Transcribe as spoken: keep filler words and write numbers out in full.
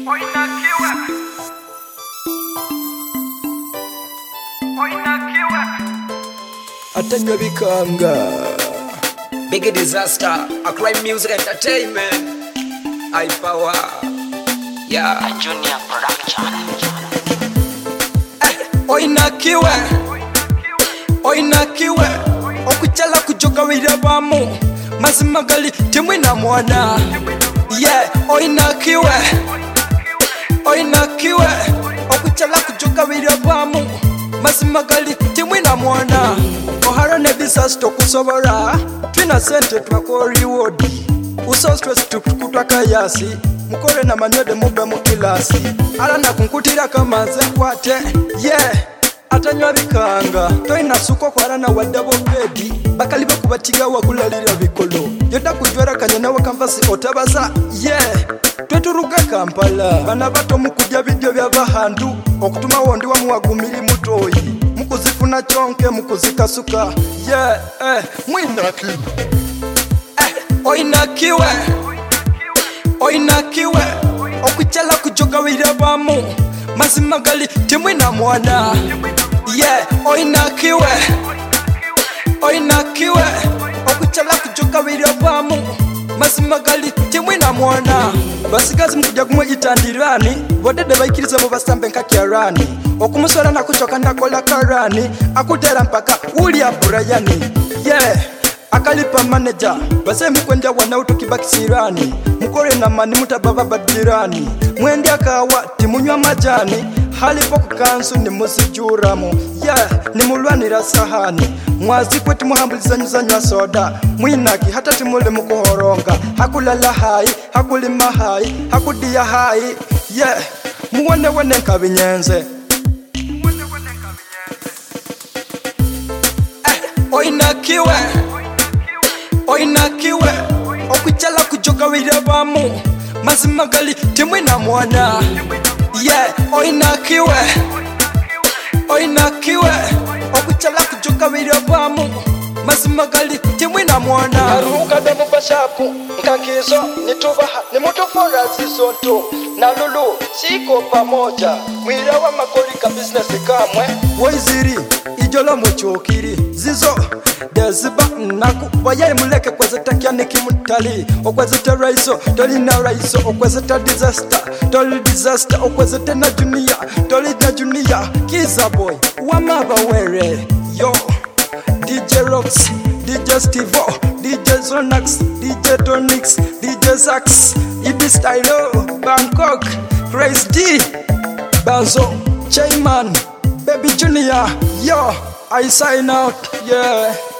Atanywa bikanga. Big disaster, a crime music entertainment. High power, yeah. A Junior production. Eh, oinakiwe, oinakiwe. Okuchala kujoka wirabamu. Mazimagali timwe na mwana. Yeah, oinakiwe, oinakiwe. Okuchala kujoka wirabamu. Mazimagali timwe na mwana. Ohara ne disaster kusobora. Twina sente twako reward. Uso stress tukutwa kayasi. Mukore na manyode mube mukilasi. Ala na kunkutira kama nze kwate. Yeah, atanywa bikanga. Toina suko kwara na wadabo bedi. Bakalibe kubatiga wakulalira bikolo. Yoda kujwera kanyana wakamvasi otabaza. Yeah, tweturuga Kampala. Bana bato mukujya video bya bahandu. Okutuma wondi wa muwagumiri mutoyi. Mukuzifuna chonke mukuzikasuka. Yeah, eh, mwinaki. Eh, oinakiwe. Oinakiwe. Okuchala kujoka wirabamu. Mazimagali timwe na mwana. Yeah, oinakiwe. Oinakiwe. Okuchala kujoka wirabamu. Mazimagali timwe na mwana. Basigazi mkuja kumwe itandirani. Wadede baikiriza mu basambe nkakyarani. Okumusora na kuchoka ndakola karani. Akutera mpaka uli aburayani. Yeah, akalipa manager. Base mkwenda wana utukibakisirani. Mkore na mani mutababa badirani. Mwendi akawa timunywa majani. Halipo kukansu ni musijuramu. Yeah, ni mulwanira sahani. Mwazi kwe timuhambuliza nyuzanywa soda. Mwinaki hata timule mukuhoronga. Hakulala hai, hakulima hai, hakudia hai. Yeah, muwane wane nkabinyenze. Eh, oinakiwe. Oinakiwe. Okuchala kujoka wirabamu. Mazimagali timwe na mwana. Yeah, oinakiwe. Oinakiwe. Okuchala kujoka wirabamu. Mazimagali timwe na mwana. Naruka demu bashapu. Nkakizo nitubaha ni mutufora zisonto. Na lulu siko pamoja. Mwira wa makorika business kamwe. Waiziri ijolo muchokiri. Zizo deziba naku wayayi muleke kwezeta kyaniki mutali. Okwezeta raiso toli na raiso. Okwezeta disaster toli disaster. Okwezeta na junior toli na junior. Kiza boy wamaba were. Yo D J Rocks, D J Stevo, D J Zonax, D J Tonix, D J Sax, Ibi Stylo, Bangkok, Grace D, Banzo, Chayman, Baby Junior. Yo, I sign out. Yeah.